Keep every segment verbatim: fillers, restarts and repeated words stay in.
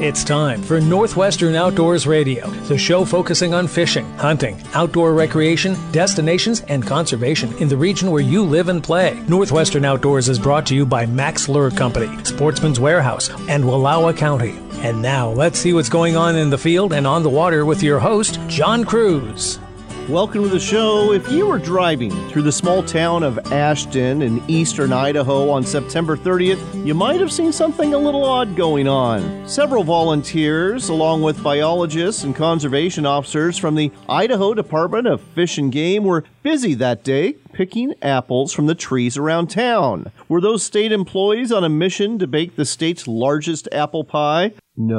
It's time for Northwestern Outdoors Radio, the show focusing on fishing, hunting, outdoor recreation, destinations, and conservation in the region where you live and play. Northwestern Outdoors is brought to you by Max Lure Company, Sportsman's Warehouse, and Wallowa County. And now, let's see what's going on in the field and on the water with your host, John Cruz. Welcome to the show. If you were driving through the small town of Ashton in eastern Idaho on September thirtieth, you might have seen something a little odd going on. Several volunteers, along with biologists and conservation officers from the Idaho Department of Fish and Game, were busy that day picking apples from the trees around town. Were those state employees on a mission to bake the state's largest apple pie?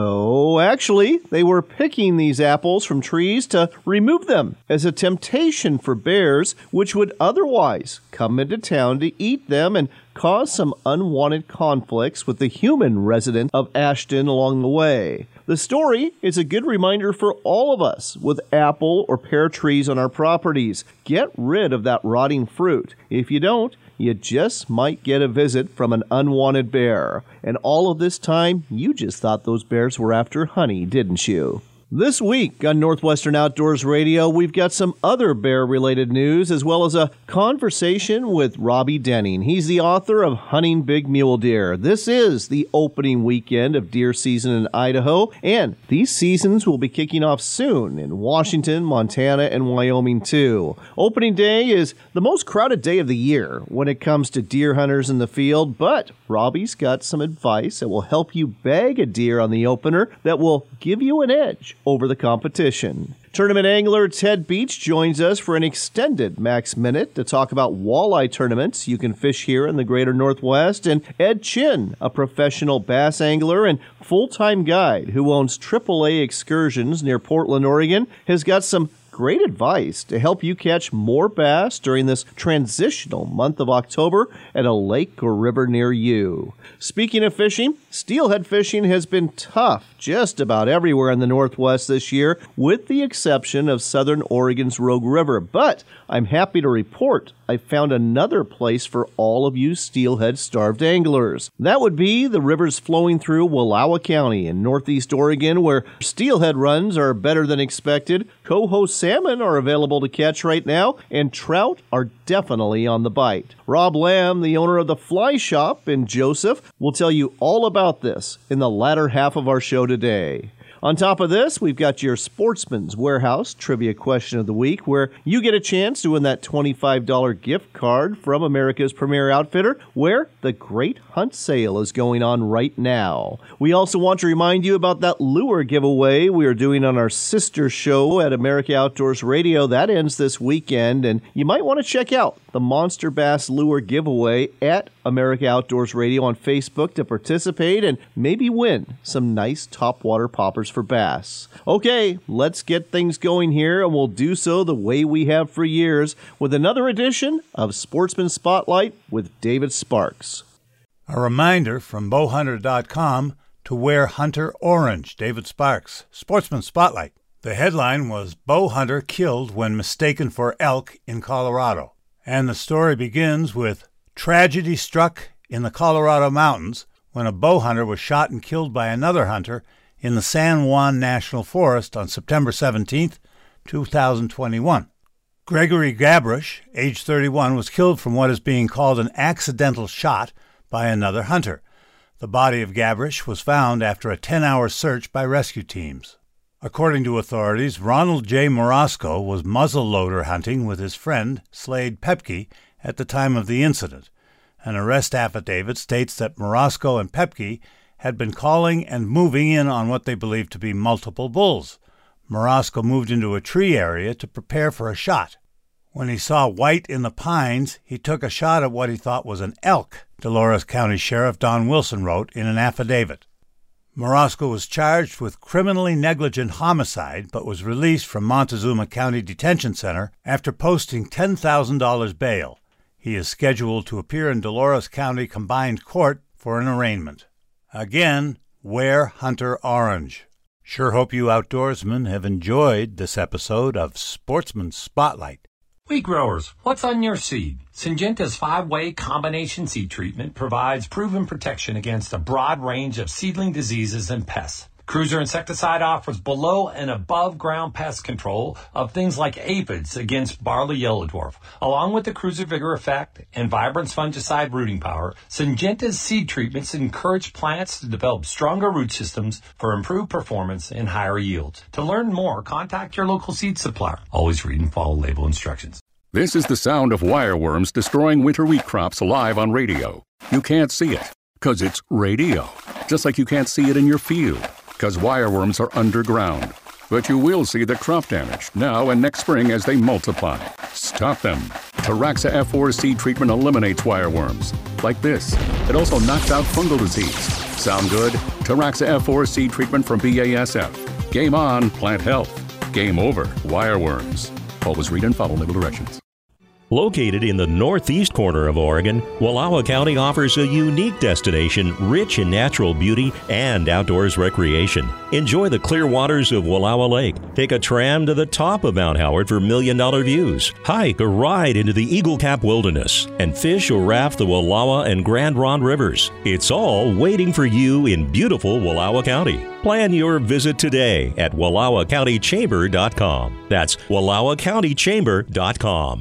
No, actually, they were picking these apples from trees to remove them as a temptation for bears, which would otherwise come into town to eat them and cause some unwanted conflicts with the human resident of Ashton along the way. The story is a good reminder for all of us with apple or pear trees on our properties. Get rid of that rotting fruit. If you don't, you just might get a visit from an unwanted bear. And all of this time, you just thought those bears were after honey, didn't you? This week on Northwestern Outdoors Radio, we've got some other bear-related news, as well as a conversation with Robbie Denning. He's the author of Hunting Big Mule Deer. This is the opening weekend of deer season in Idaho, and these seasons will be kicking off soon in Washington, Montana, and Wyoming, too. Opening day is the most crowded day of the year when it comes to deer hunters in the field, but Robbie's got some advice that will help you bag a deer on the opener that will give you an edge over the competition. Tournament angler Ted Beach joins us for an extended Max Minute to talk about walleye tournaments you can fish here in the greater Northwest. And Ed Chin, a professional bass angler and full-time guide who owns triple A Excursions near Portland, Oregon, has got some great advice to help you catch more bass during this transitional month of October at a lake or river near you. Speaking of fishing, steelhead fishing has been tough just about everywhere in the Northwest this year, with the exception of southern Oregon's Rogue River. But I'm happy to report I found another place for all of you steelhead-starved anglers. That would be the rivers flowing through Wallowa County in northeast Oregon, where steelhead runs are better than expected, coho salmon are available to catch right now, and trout are definitely on the bite. Rob Lamb, the owner of the Fly Shop in Joseph, will tell you all about this in the latter half of our show today. On top of this, we've got your Sportsman's Warehouse Trivia Question of the Week, where you get a chance to win that twenty-five dollars gift card from America's Premier Outfitter, where the Great Hunt Sale is going on right now. We also want to remind you about that lure giveaway we are doing on our sister show at America Outdoors Radio. That ends this weekend, and you might want to check out the Monster Bass Lure giveaway at America Outdoors Radio on Facebook to participate and maybe win some nice topwater poppers for bass. Okay, let's get things going here, and we'll do so the way we have for years with another edition of Sportsman Spotlight with David Sparks. A reminder from bow hunter dot com to wear Hunter Orange. David Sparks, Sportsman Spotlight. The headline was Bow Hunter Killed When Mistaken for Elk in Colorado. And the story begins with tragedy struck in the Colorado mountains when a bow hunter was shot and killed by another hunter in the San Juan National Forest on September seventeenth, two thousand twenty-one. Gregory Gabrish, age thirty-one, was killed from what is being called an accidental shot by another hunter. The body of Gabrish was found after a ten-hour search by rescue teams. According to authorities, Ronald J. Morosco was muzzleloader hunting with his friend Slade Pepke at the time of the incident. An arrest affidavit states that Morosco and Pepke had been calling and moving in on what they believed to be multiple bulls. Morosco moved into a tree area to prepare for a shot. When he saw white in the pines, he took a shot at what he thought was an elk, Dolores County Sheriff Don Wilson wrote in an affidavit. Morosco was charged with criminally negligent homicide but was released from Montezuma County Detention Center after posting ten thousand dollars bail. He is scheduled to appear in Dolores County Combined Court for an arraignment. Again, wear Hunter Orange. Sure hope you outdoorsmen have enjoyed this episode of Sportsman Spotlight. Wheat growers, what's on your seed? Syngenta's five-way combination seed treatment provides proven protection against a broad range of seedling diseases and pests. Cruiser Insecticide offers below and above ground pest control of things like aphids against barley yellow dwarf. Along with the Cruiser Vigor Effect and Vibrance fungicide rooting power, Syngenta's seed treatments encourage plants to develop stronger root systems for improved performance and higher yields. To learn more, contact your local seed supplier. Always read and follow label instructions. This is the sound of wireworms destroying winter wheat crops live on radio. You can't see it, because it's radio. Just like you can't see it in your field, because wireworms are underground. But you will see the crop damage now and next spring as they multiply. Stop them. Taraxa F four seed treatment eliminates wireworms. Like this. It also knocks out fungal disease. Sound good? Taraxa F four seed treatment from B A S F. Game on, plant health. Game over, wireworms. Always read and follow label directions. Located in the northeast corner of Oregon, Wallowa County offers a unique destination rich in natural beauty and outdoors recreation. Enjoy the clear waters of Wallowa Lake. Take a tram to the top of Mount Howard for million-dollar views. Hike or ride into the Eagle Cap Wilderness and fish or raft the Wallowa and Grand Ronde rivers. It's all waiting for you in beautiful Wallowa County. Plan your visit today at wallowa county chamber dot com. That's wallowa county chamber dot com.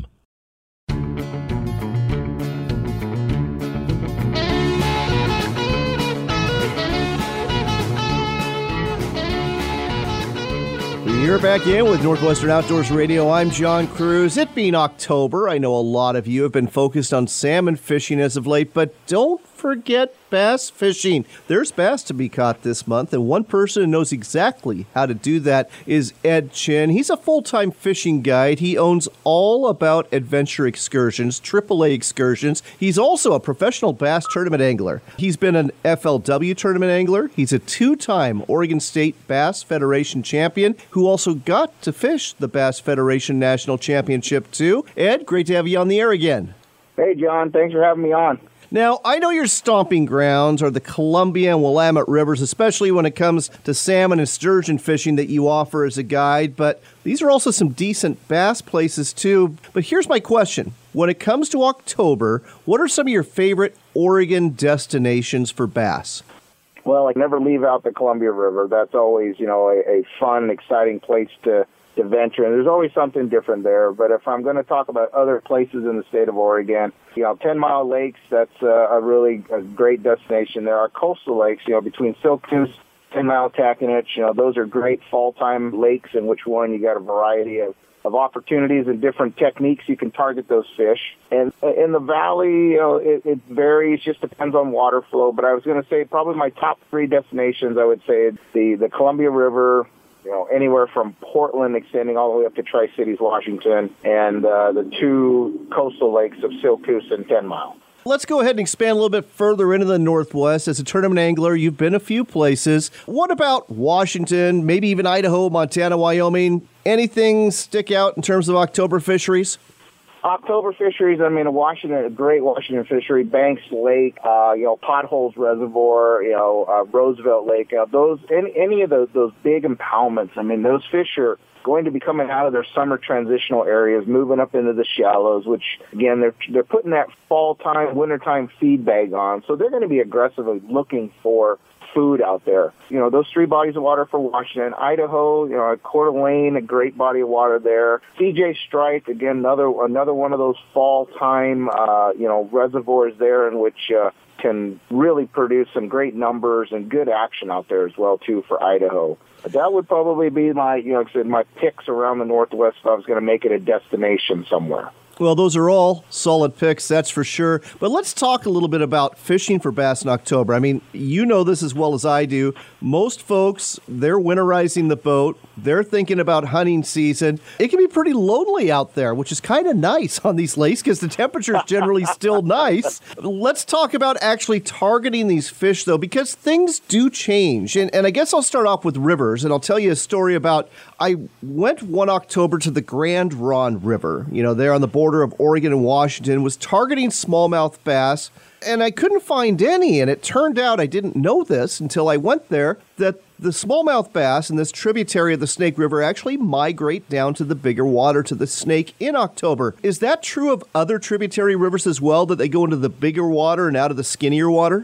You're back in with Northwestern Outdoors Radio. I'm John Cruz. It being October, I know a lot of you have been focused on salmon fishing as of late, but don't forget bass fishing. There's bass to be caught this month, and one person who knows exactly how to do that is Ed Chin. He's a full-time fishing guide. He owns All About Adventure Excursions, triple A excursions. He's also a professional bass tournament angler. He's been an F L W tournament angler. He's a two-time Oregon State Bass Federation champion who also got to fish the Bass Federation National Championship too. Ed, great to have you on the air again. Hey, John. Thanks for having me on. Now, I know your stomping grounds are the Columbia and Willamette rivers, especially when it comes to salmon and sturgeon fishing that you offer as a guide, but these are also some decent bass places too. But here's my question. When it comes to October, what are some of your favorite Oregon destinations for bass? Well, I never leave out the Columbia River. That's always, you know, a, a fun, exciting place to to venture, and there's always something different there. But if I'm going to talk about other places in the state of Oregon, you know, Ten Mile Lakes, that's uh, a really a great destination. There are coastal lakes, you know, between Silkoos, Ten Mile, Taconich, you know, those are great fall-time lakes in which one you got a variety of, of opportunities and different techniques you can target those fish. And in the valley, you know, it, it varies, just depends on water flow. But I was going to say probably my top three destinations, I would say the, the Columbia River, you know, anywhere from Portland extending all the way up to Tri-Cities, Washington, and uh, the two coastal lakes of Silkoos and Ten Mile. Let's go ahead and expand a little bit further into the Northwest. As a tournament angler, you've been a few places. What about Washington, maybe even Idaho, Montana, Wyoming? Anything stick out in terms of October fisheries? October fisheries, I mean, Washington, a great Washington fishery, Banks Lake, uh, you know, Potholes Reservoir, you know, uh, Roosevelt Lake, uh, those, any, any of those, those big impoundments, I mean, those fish are going to be coming out of their summer transitional areas, moving up into the shallows, which, again, they're, they're putting that fall-time, wintertime feed bag on, so they're going to be aggressively looking for food out there. You know, those three bodies of water for Washington. Idaho, you know, Coeur d'Alene, a great body of water there. C J Strike, again, another another one of those fall-time, uh, you know, reservoirs there in which uh, can really produce some great numbers and good action out there as well, too, for Idaho. But that would probably be my, you know, like I said, my picks around the Northwest if I was going to make it a destination somewhere. Well, those are all solid picks, that's for sure. But let's talk a little bit about fishing for bass in October. I mean, you know this as well as I do. Most folks, they're winterizing the boat. They're thinking about hunting season. It can be pretty lonely out there, which is kind of nice on these lakes because the temperature is generally still nice. Let's talk about actually targeting these fish, though, because things do change. And, and I guess I'll start off with rivers, and I'll tell you a story about I went one October to the Grand Ronde River, you know, there on the border of Oregon and Washington, was targeting smallmouth bass, and I couldn't find any. And it turned out, I didn't know this until I went there, that the smallmouth bass in this tributary of the Snake River actually migrate down to the bigger water, to the Snake, in October. Is that true of other tributary rivers as well, that they go into the bigger water and out of the skinnier water?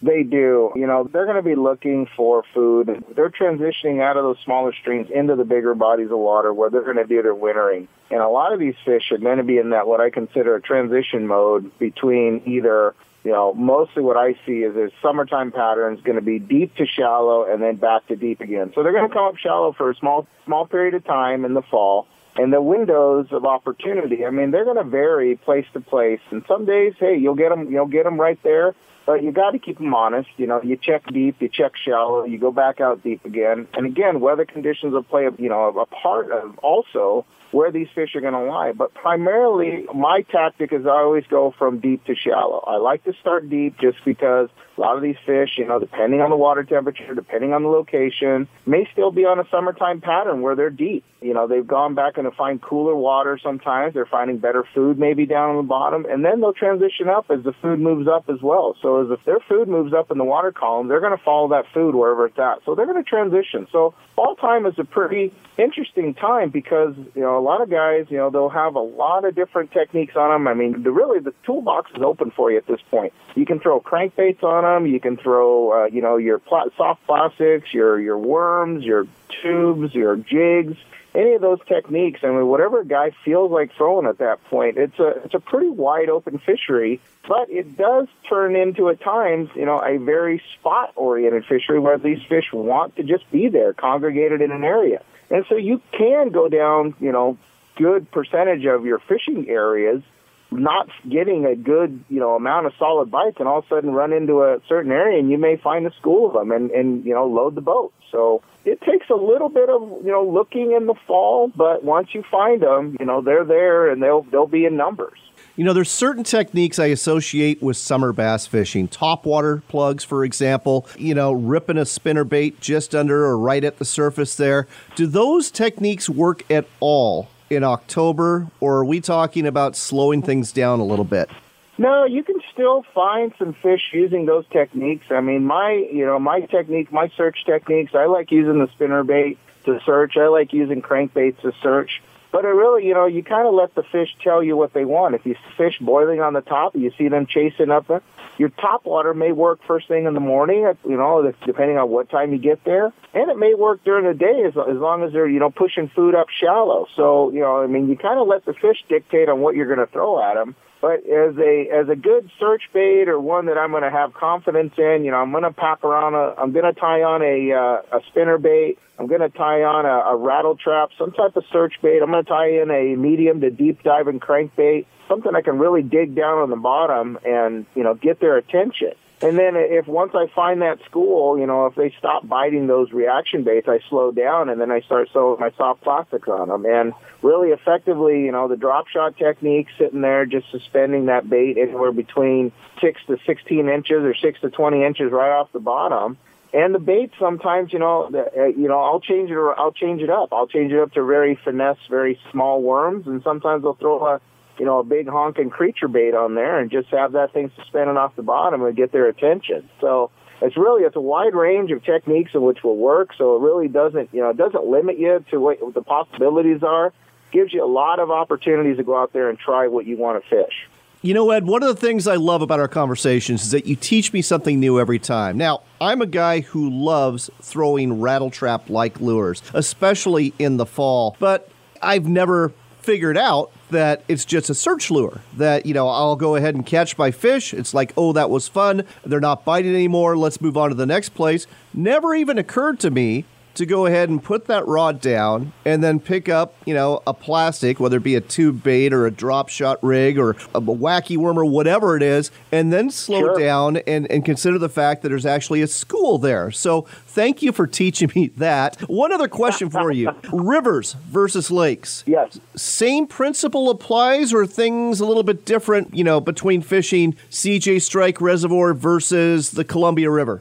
They do. You know, they're going to be looking for food. They're transitioning out of those smaller streams into the bigger bodies of water where they're going to do their wintering. And a lot of these fish are going to be in that, what I consider a transition mode between either, you know, mostly what I see is there's summertime patterns going to be deep to shallow and then back to deep again. So they're going to come up shallow for a small, small period of time in the fall. And the windows of opportunity, I mean, they're going to vary place to place. And some days, hey, you'll get them, you'll get them right there. But you got to keep them honest. You know, you check deep, you check shallow, you go back out deep again. And again, weather conditions will play, a, you know, a part of also where these fish are going to lie. But primarily, my tactic is I always go from deep to shallow. I like to start deep just because a lot of these fish, you know, depending on the water temperature, depending on the location, may still be on a summertime pattern where they're deep. You know, they've gone back and to find cooler water sometimes. They're finding better food maybe down on the bottom. And then they'll transition up as the food moves up as well. So as if their food moves up in the water column, they're going to follow that food wherever it's at. So they're going to transition. So fall time is a pretty interesting time because, you know, a lot of guys, you know, they'll have a lot of different techniques on them. I mean, the, really, the toolbox is open for you at this point. You can throw crankbaits on them. You can throw, uh, you know, your pl- soft plastics, your, your worms, your tubes, your jigs. Any of those techniques, I mean, whatever a guy feels like throwing at that point, it's a it's a pretty wide open fishery, but it does turn into at times, you know, a very spot oriented fishery where these fish want to just be there, congregated in an area. And so you can go down, you know, good percentage of your fishing areas not getting a good, you know, amount of solid bites and all of a sudden run into a certain area and you may find a school of them and, and you know, load the boat. So it takes a little bit of, you know, looking in the fall, but once you find them, you know, they're there and they'll they'll be in numbers. You know, there's certain techniques I associate with summer bass fishing. Topwater plugs, for example, you know, ripping a spinnerbait just under or right at the surface there. Do those techniques work at all in October, or are we talking about slowing things down a little bit? No, you can still find some fish using those techniques. I mean, my, you know, my technique, my search techniques, I like using the spinnerbait to search. I like using crankbaits to search. But it really, you know, you kind of let the fish tell you what they want. If you fish boiling on the top, you see them chasing up it. Your topwater may work first thing in the morning, you know, depending on what time you get there. And it may work during the day as, as long as they're, you know, pushing food up shallow. So, you know, I mean, you kind of let the fish dictate on what you're going to throw at them. But as a as a good search bait or one that I'm going to have confidence in, you know, I'm going to pack around a, I'm going to tie on a uh, a spinner bait. I'm going to tie on a, a rattle trap, some type of search bait. I'm going to tie in a medium to deep diving crankbait, something I can really dig down on the bottom and, you know, get their attention. And then if once I find that school, you know, if they stop biting those reaction baits, I slow down and then I start sewing my soft plastics on them. And really effectively, you know, the drop shot technique, sitting there just suspending that bait anywhere between six to sixteen inches or six to twenty inches right off the bottom. And the bait sometimes, you know, uh, you know, I'll change it or I'll change it up. I'll change it up to very finesse, very small worms, and sometimes I'll throw a you know, a big honking creature bait on there and just have that thing suspended off the bottom and get their attention. So it's really, it's a wide range of techniques in which will work. So it really doesn't, you know, it doesn't limit you to what the possibilities are. It gives you a lot of opportunities to go out there and try what you want to fish. You know, Ed, one of the things I love about our conversations is that you teach me something new every time. Now, I'm a guy who loves throwing rattle trap-like lures, especially in the fall, but I've never figured out that it's just a search lure that, you know, I'll go ahead and catch my fish. It's like, oh, that was fun. They're not biting anymore. Let's move on to the next place. Never even occurred to me to go ahead and put that rod down and then pick up, you know, a plastic, whether it be a tube bait or a drop shot rig or a wacky worm or whatever it is, and then slow Sure. down and, and consider the fact that there's actually a school there. So thank you for teaching me that. One other question for you. Rivers versus lakes. Yes. Same principle applies or things a little bit different, you know, between fishing C J Strike Reservoir versus the Columbia River?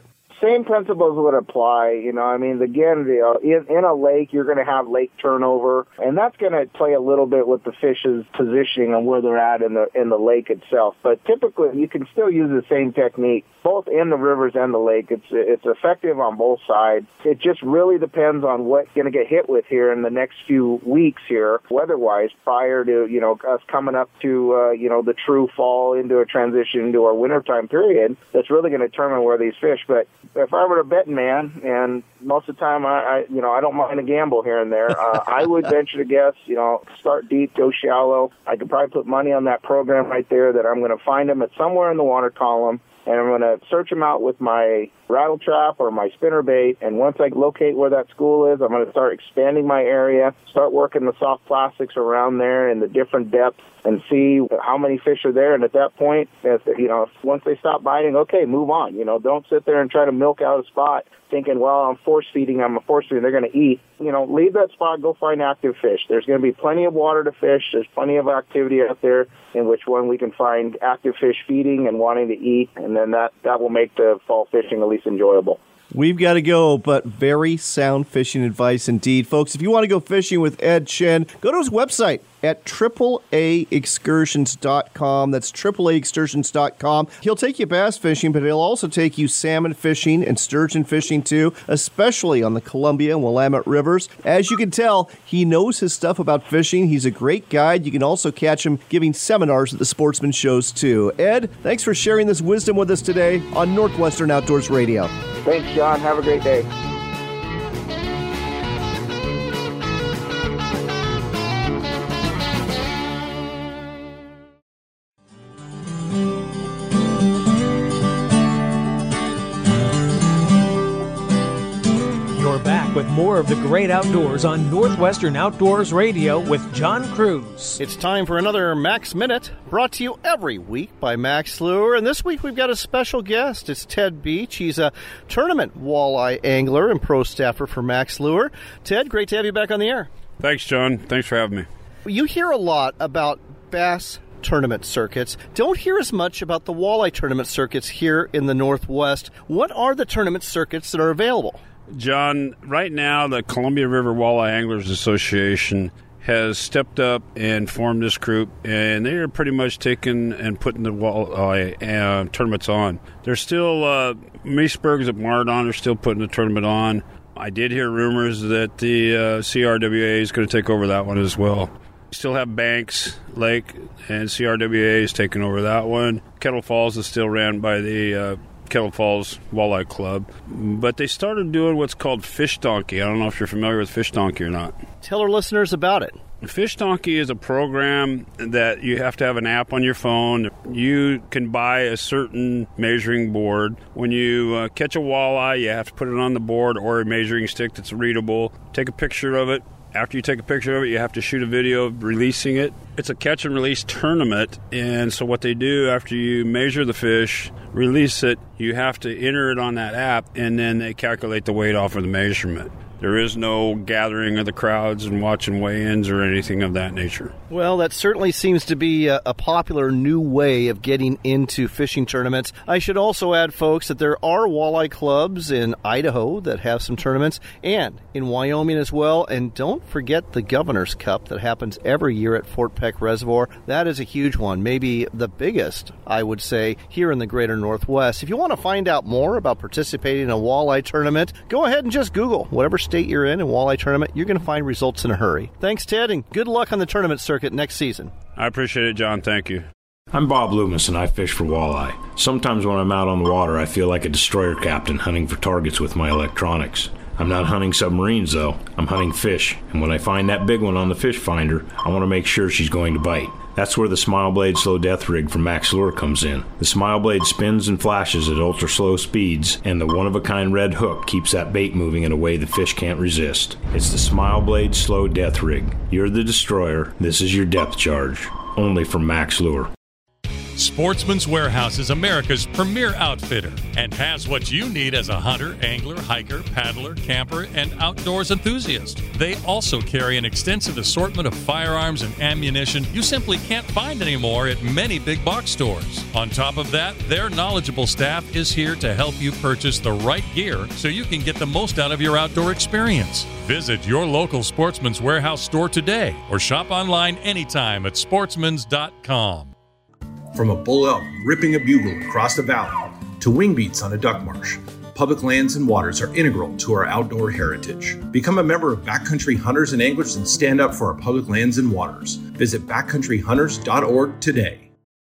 same principles would apply. You know, I mean, again, you know, in, in a lake, you're going to have lake turnover, and that's going to play a little bit with the fish's positioning and where they're at in the in the lake itself. But typically, you can still use the same technique, both in the rivers and the lake. It's it's effective on both sides. It just really depends on what's going to get hit with here in the next few weeks here, weather-wise, prior to, you know, us coming up to, uh, you know, the true fall into a transition into our wintertime period. That's really going to determine where these fish. But if I were a betting man, and most of the time, I, I you know, I don't mind a gamble here and there, uh, I would venture to guess, you know, start deep, go shallow. I could probably put money on that program right there that I'm going to find them at somewhere in the water column, and I'm going to search them out with my rattle trap or my spinner bait, and once I locate where that school is, I'm going to start expanding my area, start working the soft plastics around there in the different depths, and see how many fish are there. And at that point, if, you know, once they stop biting, okay, move on. You know, don't sit there and try to milk out a spot thinking, well, I'm force feeding, I'm a force feeding, they're going to eat. You know, leave that spot, go find active fish. There's going to be plenty of water to fish. There's plenty of activity out there in which one we can find active fish feeding and wanting to eat, and then that, that will make the fall fishing at least enjoyable. We've got to go, but very sound fishing advice indeed. Folks, if you want to go fishing with Ed Chen, go to his website at triple A excursions dot com. That's triple A excursions dot com. He'll take you bass fishing, but he'll also take you salmon fishing and sturgeon fishing too, especially on the Columbia and Willamette rivers. As you can tell, he knows his stuff about fishing. He's a great guide. You can also catch him giving seminars at the sportsman shows too. Ed, thanks for sharing this wisdom with us today on Northwestern Outdoors Radio. Thanks, John. Have a great day. With more of the great outdoors on Northwestern Outdoors Radio with John Cruz. It's time for another Max Minute, brought to you every week by Max Lure. And this week we've got a special guest. It's Ted Beach. He's a tournament walleye angler and pro staffer for Max Lure. Ted, great to have you back on the air. Thanks, John. Thanks for having me. You hear a lot about bass tournament circuits. Don't hear as much about the walleye tournament circuits here in the Northwest. What are the tournament circuits that are available? John, right now the Columbia River Walleye Anglers Association has stepped up and formed this group, and they are pretty much taking and putting the walleye uh, tournaments on. There's still, uh, Meersburg's at Mardon are still putting the tournament on. I did hear rumors that the uh, C R W A is going to take over that one as well. Still have Banks Lake, and C R W A is taking over that one. Kettle Falls is still ran by the uh, Kettle Falls Walleye Club, but they started doing what's called Fish Donkey. I don't know if you're familiar with Fish Donkey or not. Tell our listeners about it. Fish Donkey is a program that you have to have an app on your phone. You can buy a certain measuring board. When you uh, catch a walleye, you have to put it on the board or a measuring stick that's readable. Take a picture of it. After you take a picture of it, you have to shoot a video of releasing it. It's a catch and release tournament, and so what they do after you measure the fish, release it, you have to enter it on that app, and then they calculate the weight off of the measurement. There is no gathering of the crowds and watching weigh-ins or anything of that nature. Well, that certainly seems to be a, a popular new way of getting into fishing tournaments. I should also add, folks, that there are walleye clubs in Idaho that have some tournaments, and in Wyoming as well. And don't forget the Governor's Cup that happens every year at Fort Peck Reservoir. That is a huge one, maybe the biggest, I would say, here in the greater Northwest. If you want to find out more about participating in a walleye tournament, go ahead and just Google whatever state you're in a walleye tournament. You're going to find results in a hurry. Thanks, Ted, and good luck on the tournament circuit next season. I appreciate it, John. Thank you. I'm Bob Loomis, and I fish for walleye. Sometimes when I'm out on the water, I feel like a destroyer captain hunting for targets with my electronics. I'm not hunting submarines, though. I'm hunting fish, and when I find that big one on the fish finder, I want to make sure she's going to bite. That's where the Smile Blade Slow Death Rig from Max Lure comes in. The Smile Blade spins and flashes at ultra slow speeds, and the one-of-a-kind red hook keeps that bait moving in a way the fish can't resist. It's the Smile Blade Slow Death Rig. You're the destroyer. This is your depth charge. Only from Max Lure. Sportsman's Warehouse is America's premier outfitter and has what you need as a hunter, angler, hiker, paddler, camper, and outdoors enthusiast. They also carry an extensive assortment of firearms and ammunition you simply can't find anymore at many big box stores. On top of that, their knowledgeable staff is here to help you purchase the right gear so you can get the most out of your outdoor experience. Visit your local Sportsman's Warehouse store today or shop online anytime at sportsmans dot com. From a bull elk ripping a bugle across the valley to wing beats on a duck marsh, public lands and waters are integral to our outdoor heritage. Become a member of Backcountry Hunters and Anglers and stand up for our public lands and waters. Visit backcountry hunters dot org today.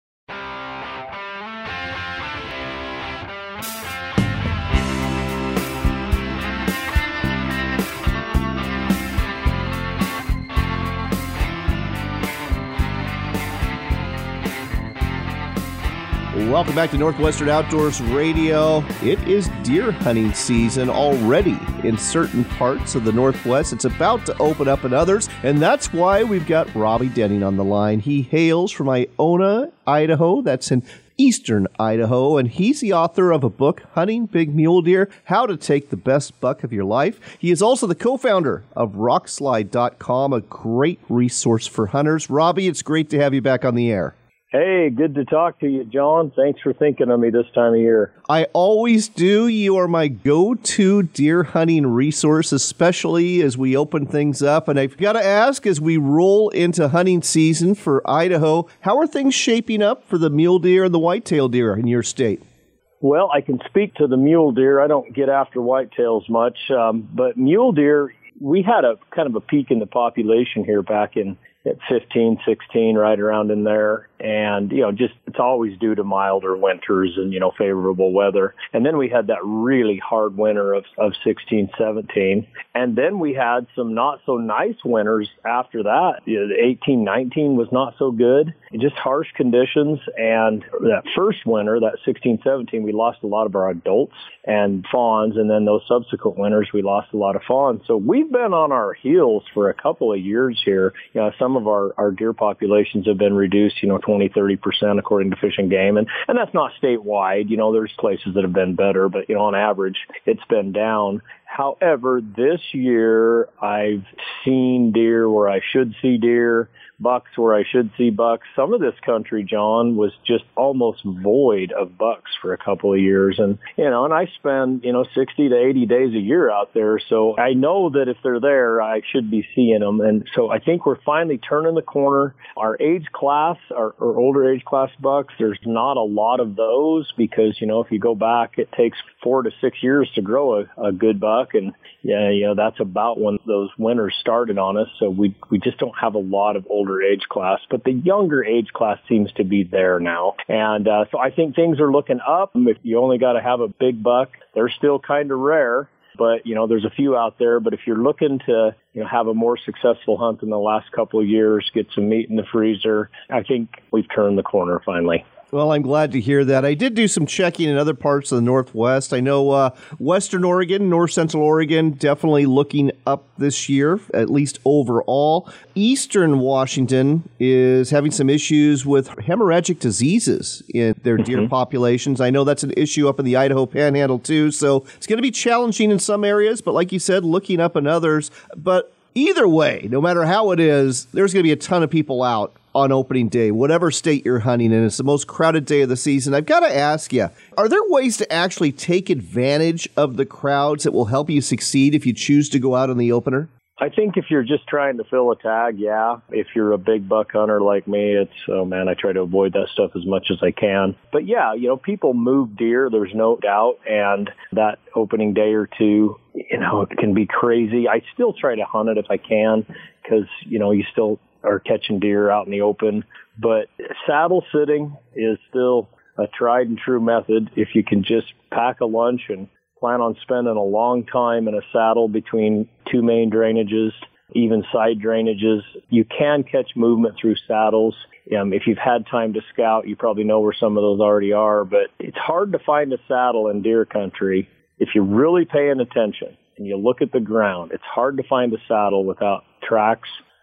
Welcome back to Northwestern Outdoors Radio. It is deer hunting season already in certain parts of the Northwest. It's about to open up in others, and that's why we've got Robbie Denning on the line. He hails from Iona, Idaho. That's in eastern Idaho, and he's the author of a book, Hunting Big Mule Deer, How to Take the Best Buck of Your Life. He is also the co-founder of rock slide dot com, a great resource for hunters. Robbie, it's great to have you back on the air. Hey, good to talk to you, John. Thanks for thinking of me this time of year. I always do. You are my go-to deer hunting resource, especially as we open things up. And I've got to ask, as we roll into hunting season for Idaho, how are things shaping up for the mule deer and the whitetail deer in your state? Well, I can speak to the mule deer. I don't get after whitetails much, um, but mule deer, we had a kind of a peak in the population here back in at fifteen, sixteen, right around in there. And, you know, just it's always due to milder winters and, you know, favorable weather. And then we had that really hard winter of, of sixteen, seventeen. And then we had some not so nice winters after that. You know, the eighteen, nineteen was not so good. Just harsh conditions. And that first winter, that sixteen, seventeen, we lost a lot of our adults and fawns. And then those subsequent winters, we lost a lot of fawns. So we've been on our heels for a couple of years here. You know, some of our, our deer populations have been reduced, you know, twenty, thirty percent according to Fish and Game. And, and that's not statewide. You know, there's places that have been better, but, you know, on average, it's been down. However, this year I've seen deer where I should see deer, bucks where I should see bucks. Some of this country, John, was just almost void of bucks for a couple of years. And, you know, and I spend, you know, sixty to eighty days a year out there. So I know that if they're there, I should be seeing them. And so I think we're finally turning the corner. Our age class, our, our older age class bucks, there's not a lot of those because, you know, if you go back, it takes four to six years to grow a, a good buck. And, yeah, you know, that's about when those winters started on us. So we, we just don't have a lot of older age class, but the younger age class seems to be there now. And uh, so I think things are looking up. If you only got to have a big buck, they're still kind of rare. But, you know, there's a few out there. But if you're looking to, you know, have a more successful hunt in the last couple of years, get some meat in the freezer, I think we've turned the corner finally. Well, I'm glad to hear that. I did do some checking in other parts of the Northwest. I know uh, Western Oregon, North Central Oregon, definitely looking up this year, at least overall. Eastern Washington is having some issues with hemorrhagic diseases in their mm-hmm. deer populations. I know that's an issue up in the Idaho Panhandle, too. So it's going to be challenging in some areas, but like you said, looking up in others. But either way, no matter how it is, there's going to be a ton of people out on opening day, whatever state you're hunting in. It's the most crowded day of the season. I've got to ask you, are there ways to actually take advantage of the crowds that will help you succeed if you choose to go out on the opener? I think if you're just trying to fill a tag, yeah. If you're a big buck hunter like me, it's, oh man, I try to avoid that stuff as much as I can. But yeah, you know, people move deer, there's no doubt. And that opening day or two, you know, it can be crazy. I still try to hunt it if I can because, you know, you still are catching deer out in the open. But saddle sitting is still a tried and true method. If you can just pack a lunch and plan on spending a long time in a saddle between two main drainages, even side drainages, you can catch movement through saddles. Um, if you've had time to scout, you probably know where some of those already are. But it's hard to find a saddle in deer country. If you're really paying attention and you look at the ground, it's hard to find a saddle without tracks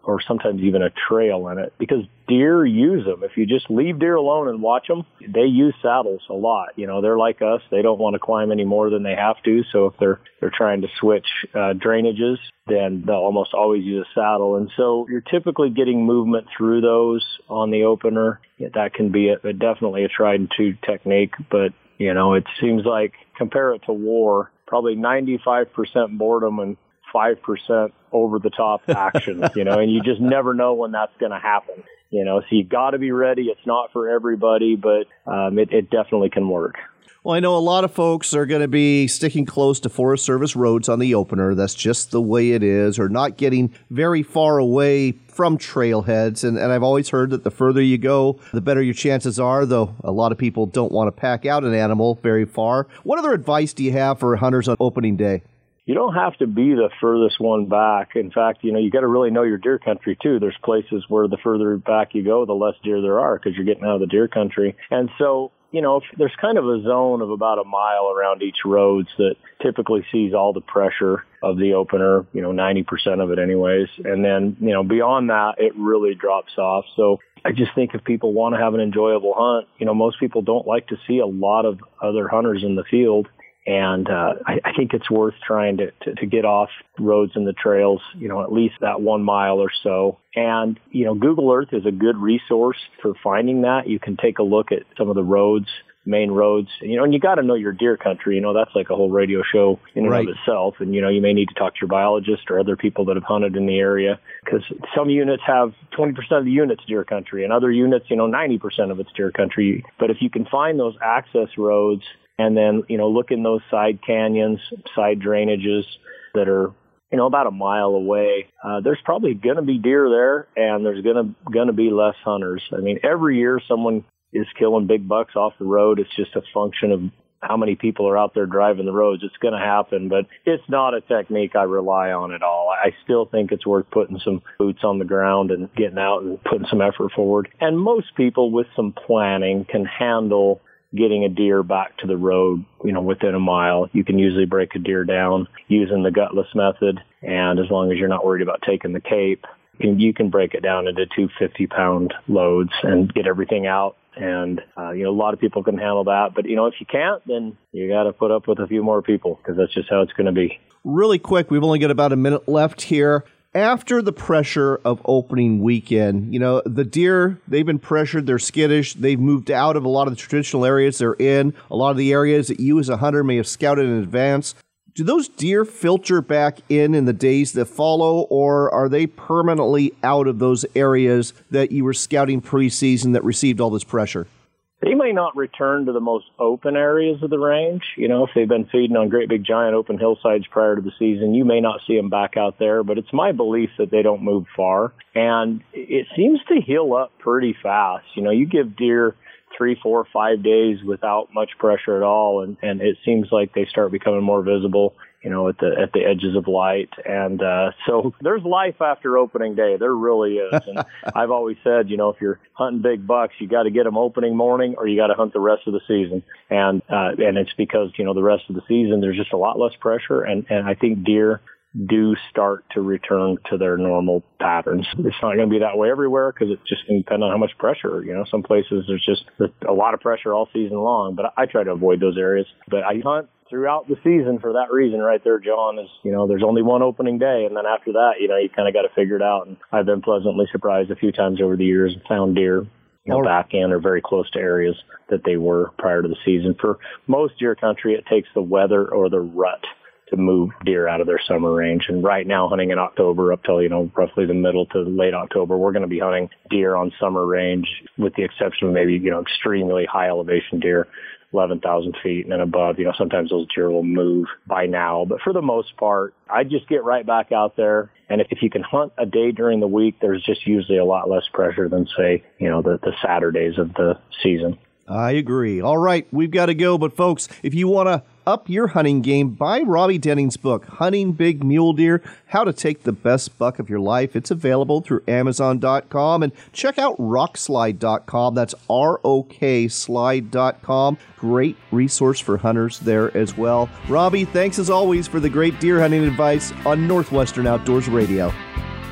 or sometimes even a trail in it, because deer use them. If you just leave deer alone and watch them, they use saddles a lot. You know, they're like us. They don't want to climb any more than they have to. So if they're they're trying to switch uh, drainages, then they'll almost always use a saddle. And so you're typically getting movement through those on the opener. Yeah, that can be a, a, definitely a tried and true technique. But, you know, it seems like, compare it to war, probably ninety-five percent boredom and five percent over-the-top action, you know, and you just never know when that's going to happen, you know, so you got to be ready. It's not for everybody, but um, it, it definitely can work. Well, I know a lot of folks are going to be sticking close to Forest Service roads on the opener. That's just the way it is, or not getting very far away from trailheads. And, and I've always heard that the further you go, the better your chances are, though a lot of people don't want to pack out an animal very far. What other advice do you have for hunters on opening day? You don't have to be the furthest one back. In fact, you know, you got to really know your deer country too. There's places where the further back you go, the less deer there are because you're getting out of the deer country. And so, you know, there's kind of a zone of about a mile around each roads that typically sees all the pressure of the opener, you know, ninety percent of it anyways. And then, you know, beyond that, it really drops off. So I just think if people want to have an enjoyable hunt, you know, most people don't like to see a lot of other hunters in the field. And uh, I, I think it's worth trying to, to, to get off roads and the trails, you know, at least that one mile or so. And, you know, Google Earth is a good resource for finding that. You can take a look at some of the roads, main roads, you know, and you got to know your deer country. You know, that's like a whole radio show in and right. of itself. And, you know, you may need to talk to your biologist or other people that have hunted in the area, because some units have twenty percent of the units deer country, and other units, you know, ninety percent of it's deer country. But if you can find those access roads, and then, you know, look in those side canyons, side drainages that are, you know, about a mile away, uh, there's probably going to be deer there, and there's going to going to be less hunters. I mean, every year someone is killing big bucks off the road. It's just a function of how many people are out there driving the roads. It's going to happen, but it's not a technique I rely on at all. I still think it's worth putting some boots on the ground and getting out and putting some effort forward. And most people with some planning can handle getting a deer back to the road, you know, within a mile. You can usually break a deer down using the gutless method. And as long as you're not worried about taking the cape, you can, you can break it down into two fifty-pound loads and get everything out. And, uh, you know, a lot of people can handle that. But, you know, if you can't, then you got to put up with a few more people, because that's just how it's going to be. Really quick, we've only got about a minute left here. After the pressure of opening weekend, you know, the deer, they've been pressured, they're skittish, they've moved out of a lot of the traditional areas they're in, a lot of the areas that you as a hunter may have scouted in advance. Do those deer filter back in in the days that follow, or are they permanently out of those areas that you were scouting preseason that received all this pressure? They may not return to the most open areas of the range. You know, if they've been feeding on great big giant open hillsides prior to the season, you may not see them back out there, but it's my belief that they don't move far. And it seems to heal up pretty fast. You know, you give deer three, four, five days without much pressure at all, and, and it seems like they start becoming more visible, you know, at the at the edges of light. And uh, so there's life after opening day. There really is. And I've always said, you know, if you're hunting big bucks, you got to get them opening morning, or you got to hunt the rest of the season. And uh, and it's because, you know, the rest of the season there's just a lot less pressure, and, and I think deer do start to return to their normal patterns. It's not going to be that way everywhere, because it's just going to depend on how much pressure. You know, some places there's just a lot of pressure all season long, but I try to avoid those areas. But I hunt throughout the season for that reason right there, John, is, you know, there's only one opening day, and then after that, you know, you kind of got to figure it out. And I've been pleasantly surprised a few times over the years and found deer, you know, back in or very close to areas that they were prior to the season. For most deer country, it takes the weather or the rut to move deer out of their summer range. And right now, hunting in October up till, you know, roughly the middle to late October, we're going to be hunting deer on summer range, with the exception of maybe, you know, extremely high elevation deer, eleven thousand feet and above. You know, sometimes those deer will move by now, but for the most part, I just get right back out there. And if, if you can hunt a day during the week, there's just usually a lot less pressure than, say, you know, the, the Saturdays of the season. I agree. All right, we've got to go. But folks, if you want to up your hunting game, buy Robbie Denning's book, Hunting Big Mule Deer, How to Take the Best Buck of Your Life. It's available through Amazon dot com. And check out rock slide dot com. That's R O K slide dot com. Great resource for hunters there as well. Robbie, thanks as always for the great deer hunting advice on Northwestern Outdoors Radio.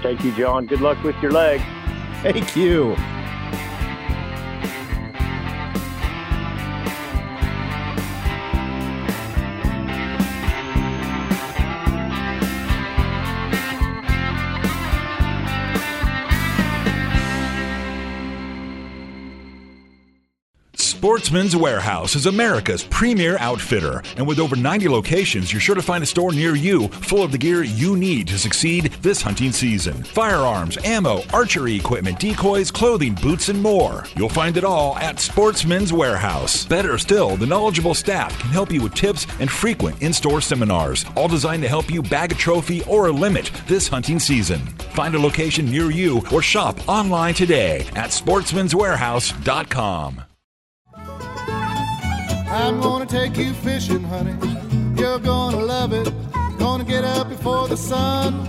Thank you, John. Good luck with your leg. Thank you. Sportsman's Warehouse is America's premier outfitter, and with over ninety locations, you're sure to find a store near you full of the gear you need to succeed this hunting season. Firearms, ammo, archery equipment, decoys, clothing, boots, and more. You'll find it all at Sportsman's Warehouse. Better still, the knowledgeable staff can help you with tips and frequent in-store seminars, all designed to help you bag a trophy or a limit this hunting season. Find a location near you or shop online today at sportsmans warehouse dot com. I'm gonna take you fishing, honey. You're gonna love it. Gonna get up before the sun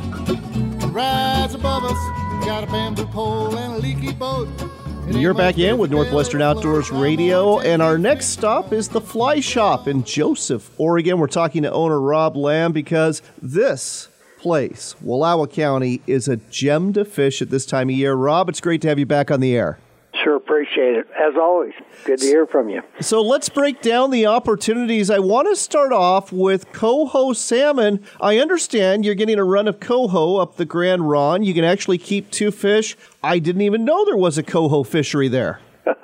rise above us. Got a bamboo pole and a leaky boat. You're back in with Northwestern Outdoors Radio, and our next stop is the Fly Shop in Joseph, Oregon. We're talking to owner Rob Lamb because this place, Wallowa County, is a gem to fish at this time of year. Rob, it's great to have you back on the air. Sure, appreciate it. As always, good to hear from you. So let's break down the opportunities. I want to start off with coho salmon. I understand you're getting a run of coho up the Grand Ron. You can actually keep two fish. I didn't even know there was a coho fishery there.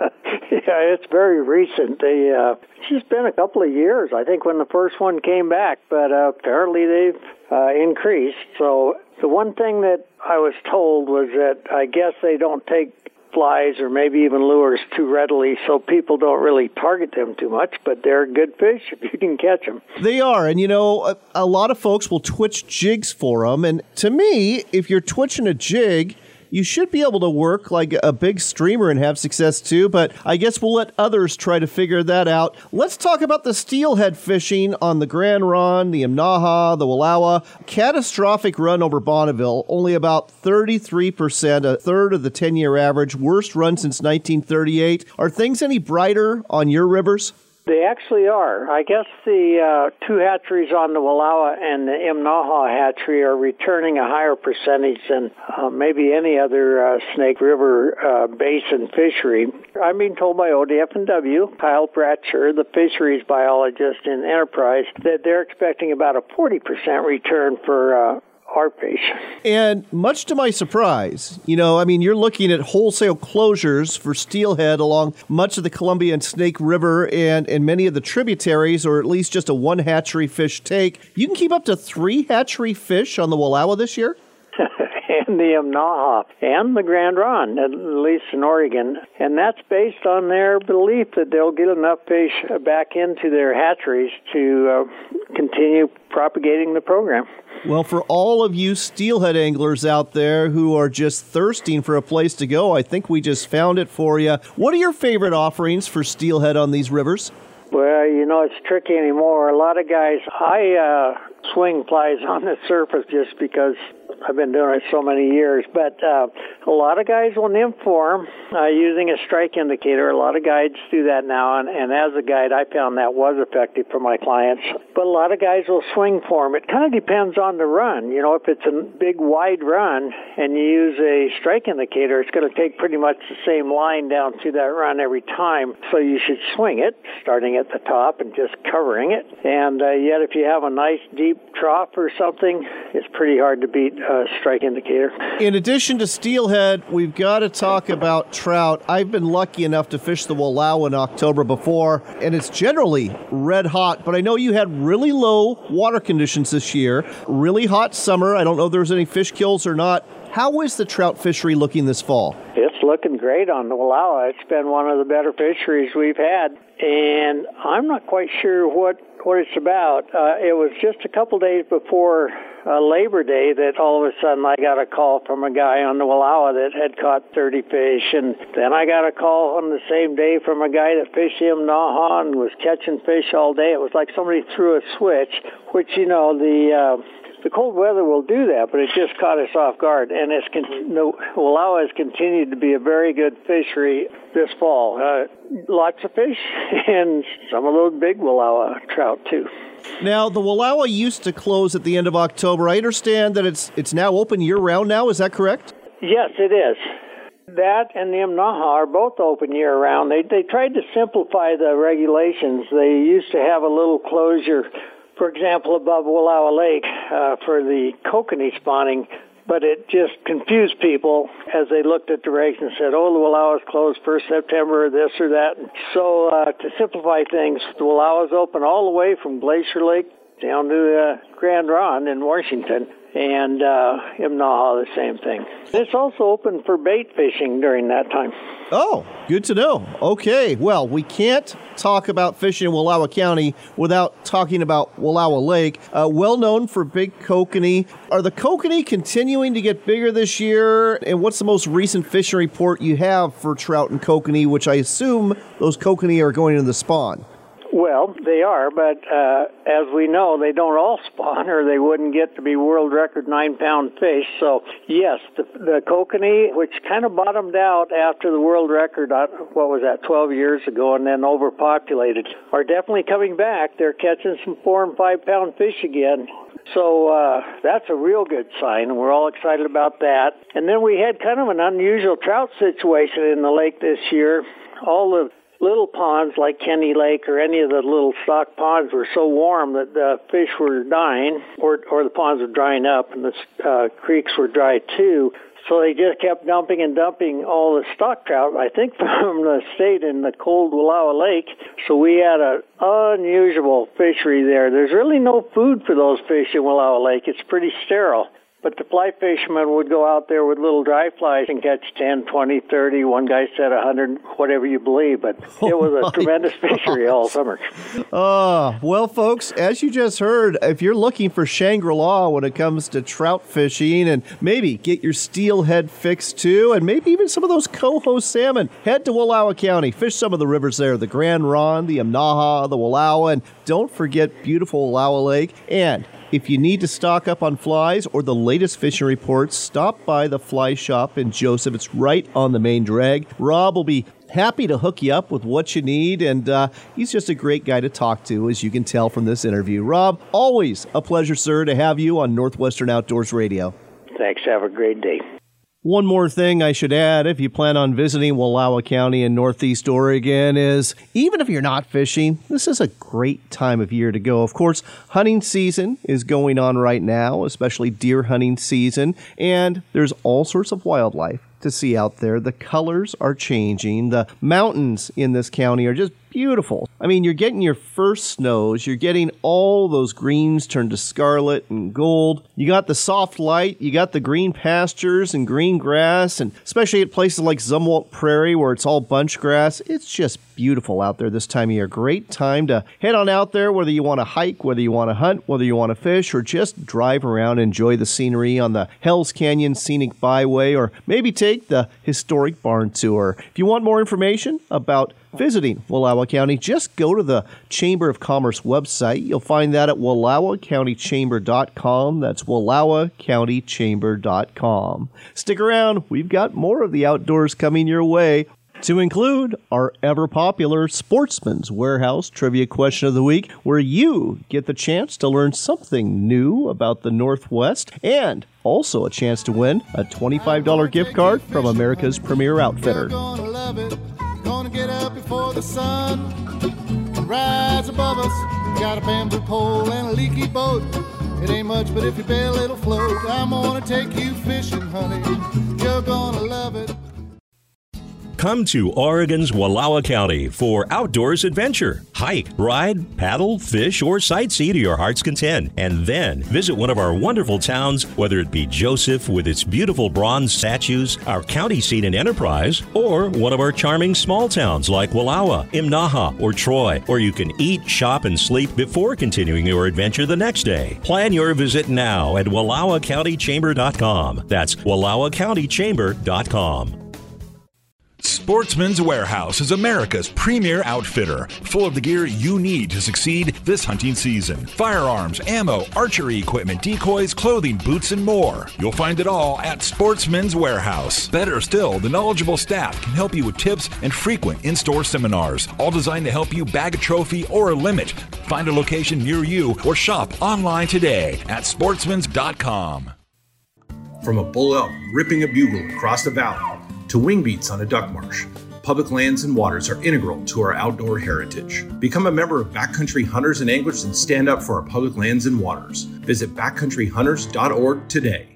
Yeah, it's very recent. They, uh, it's just been a couple of years, I think, when the first one came back, but uh, apparently they've uh, increased. So the one thing that I was told was that I guess they don't take flies or maybe even lures too readily, so people don't really target them too much, but they're good fish if you can catch them. They are, and you know, a, a lot of folks will twitch jigs for them, and to me, if you're twitching a jig, you should be able to work like a big streamer and have success too, but I guess we'll let others try to figure that out. Let's talk about the steelhead fishing on the Grand Ron, the Imnaha, the Wallowa. Catastrophic run over Bonneville, only about thirty-three percent, a third of the ten-year average, worst run since nineteen thirty-eight. Are things any brighter on your rivers? They actually are. I guess the uh, two hatcheries on the Wallowa and the Imnaha hatchery are returning a higher percentage than uh, maybe any other uh, Snake River uh, basin fishery. I'm being told by O D F and W, Kyle Bratcher, the fisheries biologist in Enterprise, that they're expecting about a forty percent return for uh, our fish. And much to my surprise, you know, I mean, you're looking at wholesale closures for steelhead along much of the Columbia and Snake River and, and many of the tributaries, or at least just a one hatchery fish take. You can keep up to three hatchery fish on the Wallowa this year? And the Imnaha and the Grand Ron, at least in Oregon. And that's based on their belief that they'll get enough fish back into their hatcheries to uh, continue propagating the program. Well, for all of you steelhead anglers out there who are just thirsting for a place to go, I think we just found it for you. What are your favorite offerings for steelhead on these rivers? Well, you know, it's tricky anymore. A lot of guys, I uh, swing flies on the surface just because I've been doing it so many years. But uh, a lot of guys will nymph form uh, using a strike indicator. A lot of guides do that now, and, and as a guide, I found that was effective for my clients. But a lot of guys will swing form. It kind of depends on the run. You know, if it's a big, wide run and you use a strike indicator, it's going to take pretty much the same line down through that run every time. So you should swing it, starting at the top and just covering it. And uh, yet if you have a nice deep trough or something, it's pretty hard to beat a strike indicator. In addition to steelhead, we've got to talk about trout. I've been lucky enough to fish the Wallowa in October before, and it's generally red hot, but I know you had really low water conditions this year, really hot summer. I don't know if there's any fish kills or not. How is the trout fishery looking this fall? It's looking great on the Wallowa. It's been one of the better fisheries we've had, and I'm not quite sure what, what it's about. Uh, it was just a couple days before uh, Labor Day that all of a sudden I got a call from a guy on the Wallowa that had caught thirty fish, and then I got a call on the same day from a guy that fished the Imnaha and was catching fish all day. It was like somebody threw a switch, which, you know, the... Uh, The cold weather will do that, but it just caught us off guard. And it's con- the Wallowa has continued to be a very good fishery this fall. Uh, lots of fish and some of those big Wallowa trout, too. Now, the Wallowa used to close at the end of October. I understand that it's it's now open year-round now. Is that correct? Yes, it is. That and the Imnaha are both open year-round. They they tried to simplify the regulations. They used to have a little closure, for example, above Wallowa Lake uh, for the kokanee spawning, but it just confused people as they looked at the regs and said, oh, the Wallowa's closed first September, this or that. So uh, to simplify things, the Wallowa's open all the way from Glacier Lake down to uh, Grand Ronde in Washington, and uh, Imnaha, the same thing. It's also open for bait fishing during that time. Oh, good to know. Okay, well, we can't talk about fishing in Wallowa County without talking about Wallowa Lake, uh, well known for big kokanee. Are the kokanee continuing to get bigger this year? And what's the most recent fishing report you have for trout and kokanee, which I assume those kokanee are going into the spawn? Well, they are, but uh, as we know, they don't all spawn, or they wouldn't get to be world record nine-pound fish. So, yes, the, the kokanee, which kind of bottomed out after the world record, uh, what was that, twelve years ago, and then overpopulated, are definitely coming back. They're catching some four- and five-pound fish again. So uh, that's a real good sign, and we're all excited about that. And then we had kind of an unusual trout situation in the lake this year. All the little ponds like Kenny Lake or any of the little stock ponds were so warm that the fish were dying, or or the ponds were drying up, and the uh, creeks were dry too. So they just kept dumping and dumping all the stock trout, I think, from the state in the cold Wallowa Lake. So we had an unusual fishery there. There's really no food for those fish in Wallowa Lake. It's pretty sterile. But the fly fishermen would go out there with little dry flies and catch ten, twenty, thirty. One guy said one hundred, whatever you believe. But it was a oh tremendous gosh. fishery all summer. Uh, well, folks, as you just heard, if you're looking for Shangri-La when it comes to trout fishing, and maybe get your steelhead fix too, and maybe even some of those coho salmon, head to Wallowa County. Fish some of the rivers there, the Grand Ronde, the Imnaha, the Wallowa, and don't forget beautiful Wallowa Lake. And if you need to stock up on flies or the latest fishing reports, stop by the fly shop in Joseph. It's right on the main drag. Rob will be happy to hook you up with what you need, and uh, he's just a great guy to talk to, as you can tell from this interview. Rob, always a pleasure, sir, to have you on Northwestern Outdoors Radio. Thanks. Have a great day. One more thing I should add, if you plan on visiting Wallowa County in Northeast Oregon, is even if you're not fishing, this is a great time of year to go. Of course, hunting season is going on right now, especially deer hunting season, and there's all sorts of wildlife to see out there. The colors are changing. The mountains in this county are just beautiful. I mean, you're getting your first snows. You're getting all those greens turned to scarlet and gold. You got the soft light. You got the green pastures and green grass, and especially at places like Zumwalt Prairie where it's all bunch grass. It's just beautiful out there this time of year. Great time to head on out there, whether you want to hike, whether you want to hunt, whether you want to fish, or just drive around and enjoy the scenery on the Hells Canyon Scenic Byway, or maybe take the historic barn tour. If you want more information about visiting Wallowa County, just go to the Chamber of Commerce website. You'll find that at wallowa county chamber dot com. That's wallowa county chamber dot com. Stick around. We've got more of the outdoors coming your way, to include our ever-popular Sportsman's Warehouse Trivia Question of the Week, where you get the chance to learn something new about the Northwest, and also a chance to win a twenty-five dollars gift card from America's Premier Outfitter. Gonna get up before the sun rise above us. Got a bamboo pole and a leaky boat. It ain't much, but if you bail, it'll float. I'm gonna take you fishing, honey. You're gonna love it. Come to Oregon's Wallowa County for outdoors adventure. Hike, ride, paddle, fish, or sightsee to your heart's content. And then visit one of our wonderful towns, whether it be Joseph with its beautiful bronze statues, our county seat in Enterprise, or one of our charming small towns like Wallowa, Imnaha, or Troy, where you can eat, shop, and sleep before continuing your adventure the next day. Plan your visit now at wallowa county chamber dot com. That's wallowa county chamber dot com. Sportsman's Warehouse is America's premier outfitter, full of the gear you need to succeed this hunting season. Firearms, ammo, archery equipment, decoys, clothing, boots, and more. You'll find it all at Sportsman's Warehouse. Better still, the knowledgeable staff can help you with tips and frequent in-store seminars, all designed to help you bag a trophy or a limit. Find a location near you or shop online today at sportsmans dot com. From a bull elk ripping a bugle across the valley to wing beats on a duck marsh, public lands and waters are integral to our outdoor heritage. Become a member of Backcountry Hunters and Anglers and stand up for our public lands and waters. Visit backcountry hunters dot org today.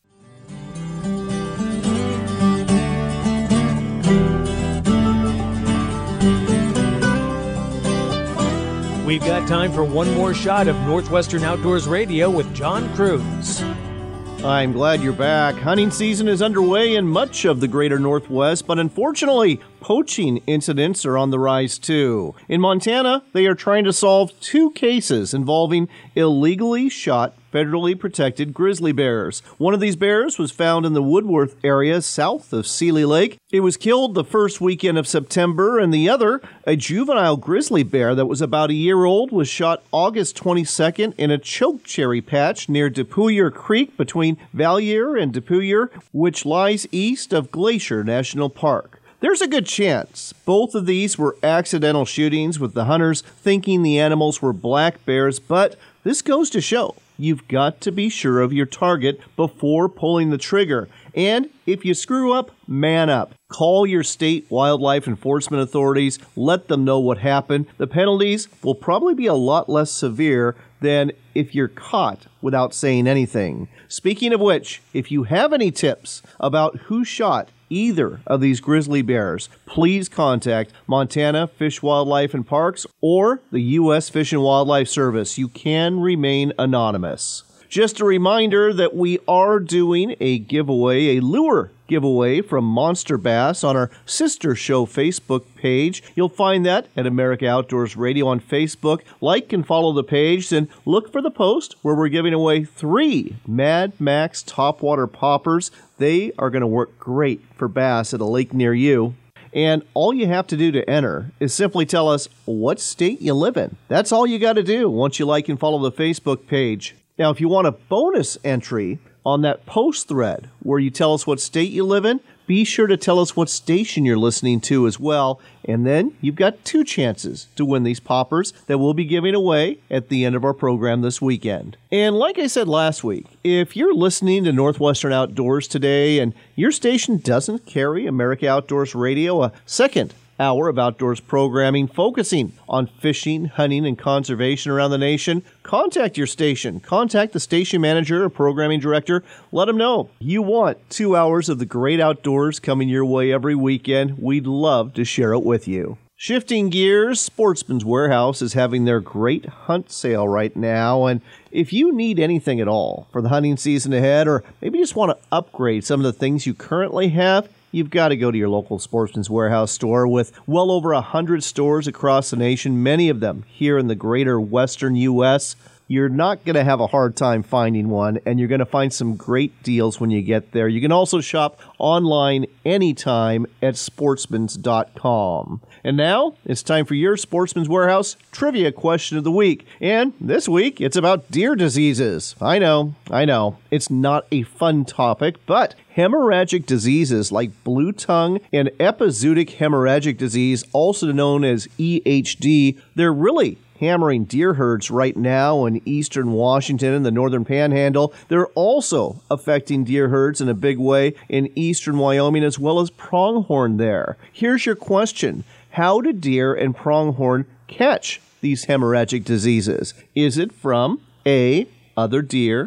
We've got time for one more shot of Northwestern Outdoors Radio with John Cruz. I'm glad you're back. Hunting season is underway in much of the greater Northwest, but unfortunately, poaching incidents are on the rise too. In Montana, they are trying to solve two cases involving illegally shot federally protected grizzly bears. One of these bears was found in the Woodworth area south of Seeley Lake. It was killed the first weekend of September, and the other, a juvenile grizzly bear that was about a year old, was shot August twenty-second in a chokecherry patch near Depuyer Creek between Valier and Depuyer, which lies east of Glacier National Park. There's a good chance both of these were accidental shootings, with the hunters thinking the animals were black bears, but this goes to show you've got to be sure of your target before pulling the trigger. And if you screw up, man up. Call your state wildlife enforcement authorities. Let them know what happened. The penalties will probably be a lot less severe than if you're caught without saying anything. Speaking of which, if you have any tips about who shot either of these grizzly bears, please contact Montana Fish, Wildlife, and Parks or the U S Fish and Wildlife Service. You can remain anonymous. Just a reminder that we are doing a giveaway, a lure giveaway from Monster Bass on our sister show Facebook page. You'll find that at America Outdoors Radio on Facebook. Like and follow the page, and look for the post where we're giving away three Mad Max topwater poppers. They are going to work great for bass at a lake near you. And all you have to do to enter is simply tell us what state you live in. That's all you got to do once you like and follow the Facebook page. Now, if you want a bonus entry on that post thread where you tell us what state you live in, be sure to tell us what station you're listening to as well. And then you've got two chances to win these poppers that we'll be giving away at the end of our program this weekend. And like I said last week, if you're listening to Northwestern Outdoors today and your station doesn't carry America Outdoors Radio, a second hour of outdoors programming focusing on fishing, hunting, and conservation around the nation, contact your station. Contact the station manager or programming director. Let them know you want two hours of the great outdoors coming your way every weekend. We'd love to share it with you. Shifting gears, Sportsman's Warehouse is having their great hunt sale right now, and if you need anything at all for the hunting season ahead, or maybe just want to upgrade some of the things you currently have, you've got to go to your local Sportsman's Warehouse store with well over one hundred stores across the nation, many of them here in the greater western U S You're not going to have a hard time finding one, and you're going to find some great deals when you get there. You can also shop online anytime at sportsmans dot com. And now, it's time for your Sportsman's Warehouse Trivia Question of the Week. And this week, it's about deer diseases. I know, I know, it's not a fun topic, but hemorrhagic diseases like blue tongue and epizootic hemorrhagic disease, also known as E H D, they're really hammering deer herds right now in eastern Washington and the northern panhandle. They're also affecting deer herds in a big way in eastern Wyoming as well as pronghorn there. Here's your question. How do deer and pronghorn catch these hemorrhagic diseases? Is it from A, other deer,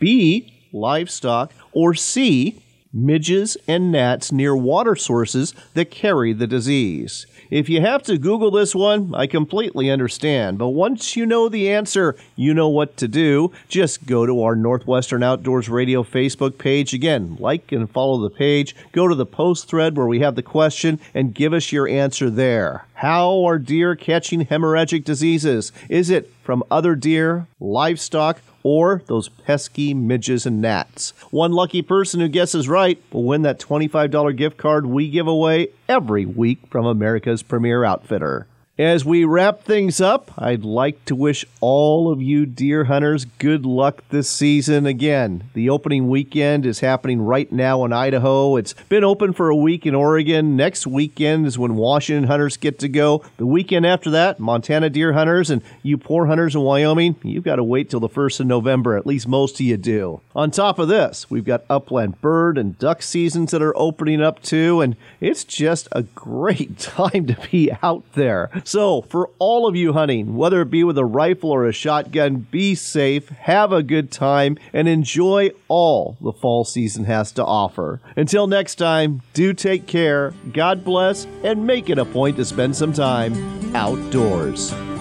B, livestock, or C, midges and gnats near water sources that carry the disease? If you have to Google this one, I completely understand. But once you know the answer, you know what to do. Just go to our Northwestern Outdoors Radio Facebook page. Again, like and follow the page. Go to the post thread where we have the question and give us your answer there. How are deer catching hemorrhagic diseases? Is it from other deer, livestock, or those pesky midges and gnats. One lucky person who guesses right will win that twenty-five dollars gift card we give away every week from America's Premier Outfitter. As we wrap things up, I'd like to wish all of you deer hunters good luck this season. Again, the opening weekend is happening right now in Idaho. It's been open for a week in Oregon. Next weekend is when Washington hunters get to go. The weekend after that, Montana deer hunters, and you poor hunters in Wyoming, you've got to wait till the first of November. At least most of you do. On top of this, we've got upland bird and duck seasons that are opening up too, and it's just a great time to be out there. So, for all of you hunting, whether it be with a rifle or a shotgun, be safe, have a good time, and enjoy all the fall season has to offer. Until next time, do take care, God bless, and make it a point to spend some time outdoors.